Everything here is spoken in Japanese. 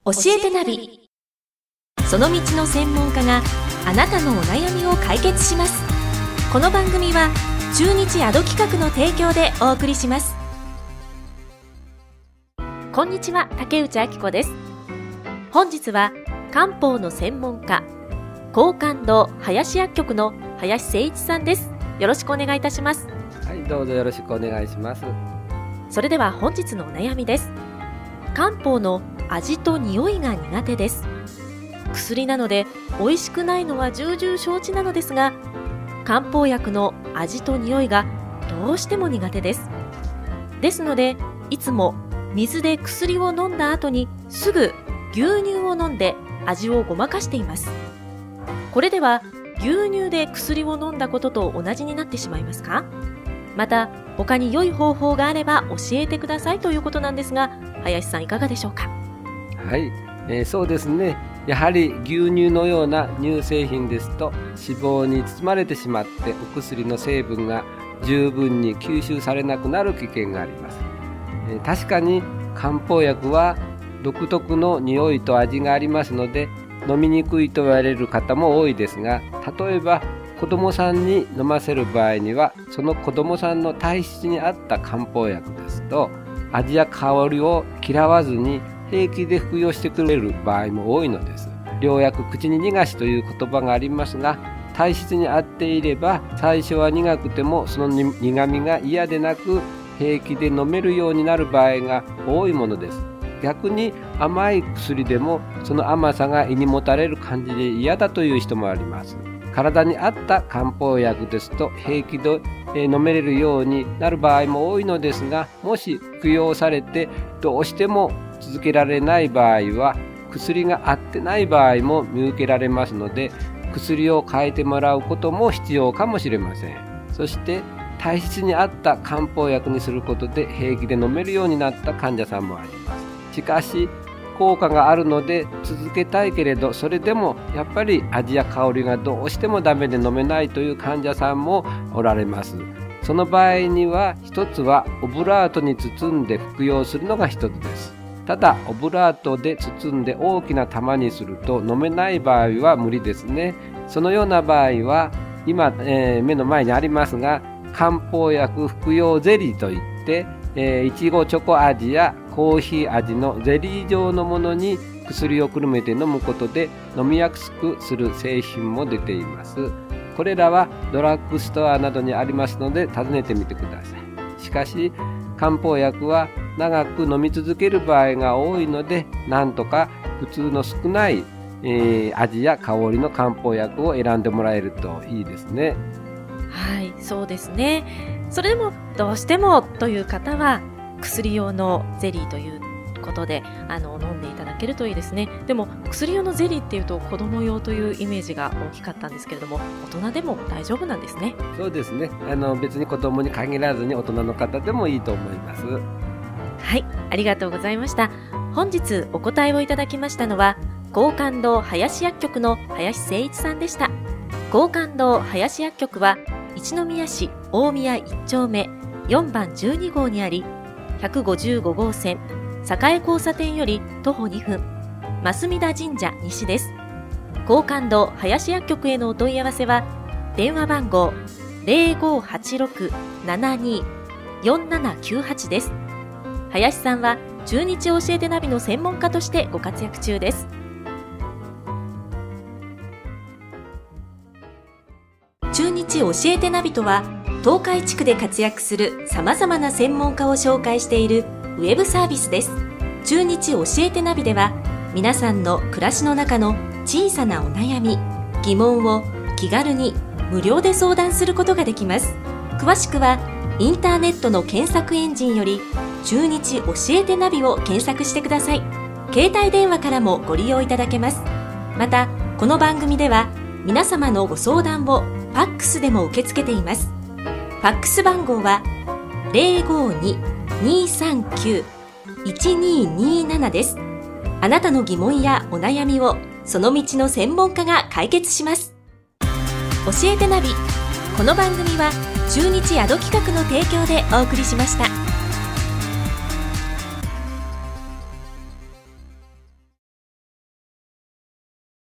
教えてナビ。その道の専門家があなたのお悩みを解決します。この番組は中日アド企画の提供でお送りします。こんにちは、竹内明子です。本日は漢方の専門家、廣貫堂林薬局の林誠一さんです。よろしくお願いいたします。 はい、どうぞよろしくお願いします。 それでは本日のお悩みです。漢方の味と匂いが苦手です。薬なので美味しくないのは重々承知なのですが、漢方薬の味と匂いがどうしても苦手です。ですので、いつも水で薬を飲んだ後にすぐ牛乳を飲んで味をごまかしています。これでは牛乳で薬を飲んだことと同じになってしまいますか？また他に良い方法があれば教えてくださいということなんですが、林さんいかがでしょうか？ はい、そうですね。やはり牛乳のような乳製品ですと脂肪に包まれてしまってお薬の成分が十分に吸収されなくなる危険があります。確かに漢方薬は独特の匂いと味がありますので飲みにくいと言われる方も多いですが、例えば子どもさんに飲ませる場合にはその子どもさんの体質に合った漢方薬ですと味や香りを嫌わずに平気で服用してくれる場合も多いのです。良薬口に逃がしという言葉がありますが、体質に合っていれば最初は苦くてもその苦みが嫌でなく平気で飲めるようになる場合が多いものです。逆に甘い薬でもその甘さが胃にもたれる感じで嫌だという人もあります。体に合った漢方薬ですと平気で飲めれるようになる場合も多いのですが、もし服用されてどうしても続けられない場合は薬が合ってない場合も見受けられますので、薬を変えてもらうことも必要かもしれません。そして体質に合った漢方薬にすることで平気で飲めるようになった患者さんもあります。しかし効果があるので続けたいけれど、それでもやっぱり味や香りがどうしてもダメで飲めないという患者さんもおられます。その場合には一つはオブラートに包んで服用するのが一つです。ただオブラートで包んで大きな玉にすると飲めない場合は無理ですね。そのような場合は今、目の前にありますが、漢方薬服用ゼリーといっていちごチョコ味やコーヒー味のゼリー状のものに薬をくるめて飲むことで飲みやすくする製品も出ています。これらはドラッグストアなどにありますので訪ねてみてください。しかし漢方薬は長く飲み続ける場合が多いので、なんとか普通の少ない、味や香りの漢方薬を選んでもらえるといいですね。 はい、そうですね。それでもどうしてもという方は薬用のゼリーということで飲んでいただけるといいですね。でも薬用のゼリーっていうと子供用というイメージが大きかったんですけれども、大人でも大丈夫なんですね。 そうですね。別に子供に限らずに大人の方でもいいと思います。 はい、ありがとうございました。本日お答えをいただきましたのは廣貫堂林薬局の林誠一さんでした。廣貫堂林薬局は一宮市大宮1丁目4番12号にあり、155号線栄交差点より徒歩2分、増田神社西です。廣貫堂林薬局へのお問い合わせは電話番号 0586-72-4798 です。林さんは中日教えてナビの専門家としてご活躍中です。中日教えてナビとは、東海地区で活躍する様々な専門家を紹介しているウェブサービスです。中日教えてナビでは、皆さんの暮らしの中の小さなお悩み、疑問を気軽に無料で相談することができます。詳しくはインターネットの検索エンジンより中日教えてナビを検索してください。携帯電話からもご利用いただけます。またこの番組では皆様のご相談をファックスでも受け付けています。ファックス番号は 052-239-1227 です。あなたの疑問やお悩みをその道の専門家が解決します。教えてナビ。この番組は中日アド企画の提供でお送りしました。